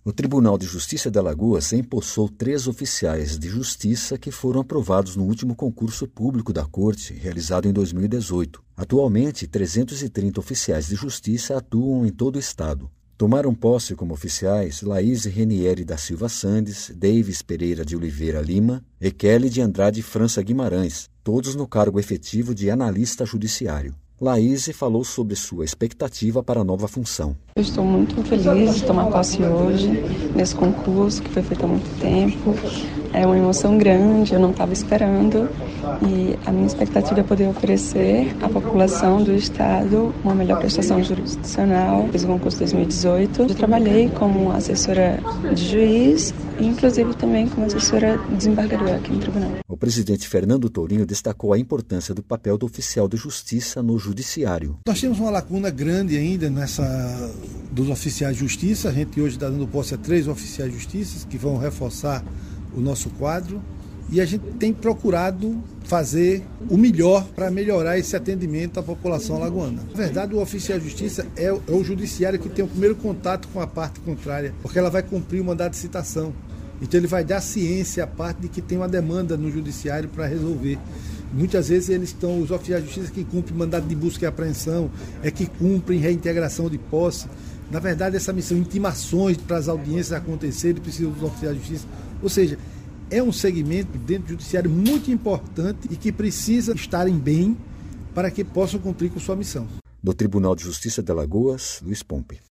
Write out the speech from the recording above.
O Tribunal de Justiça de Alagoas empossou 3 oficiais de justiça que foram aprovados no último concurso público da Corte, realizado em 2018. Atualmente, 330 oficiais de justiça atuam em todo o estado. Tomaram posse como oficiais Laís Renieri da Silva Sandes, Davis Pereira de Oliveira Lima e Kelly de Andrade França Guimarães, todos no cargo efetivo de analista judiciário. Laís falou sobre sua expectativa para a nova função. Eu estou muito feliz de tomar posse hoje, nesse concurso que foi feito há muito tempo. É uma emoção grande, eu não estava esperando. E a minha expectativa é poder oferecer à população do Estado uma melhor prestação jurisdicional. Fiz o concurso 2018. Eu trabalhei como assessora de juiz e, inclusive, também como assessora desembargadora aqui no tribunal. O presidente Fernando Tourinho destacou a importância do papel do oficial de justiça no judiciário. Nós temos uma lacuna grande ainda dos oficiais de justiça. A gente hoje está dando posse a 3 oficiais de justiça que vão reforçar o nosso quadro. E a gente tem procurado fazer o melhor para melhorar esse atendimento à população alagoana. Na verdade, o oficial de justiça é o judiciário que tem o primeiro contato com a parte contrária, porque ela vai cumprir o mandado de citação. Então ele vai dar ciência à parte de que tem uma demanda no judiciário para resolver. Muitas vezes os oficiais de justiça que cumprem mandado de busca e apreensão, que cumprem reintegração de posse. Na verdade, essa missão, intimações para as audiências acontecerem, precisam dos oficiais de justiça. Ou seja, é um segmento dentro do judiciário muito importante e que precisa estarem bem para que possam cumprir com sua missão. Do Tribunal de Justiça de Alagoas, Luiz Pompe.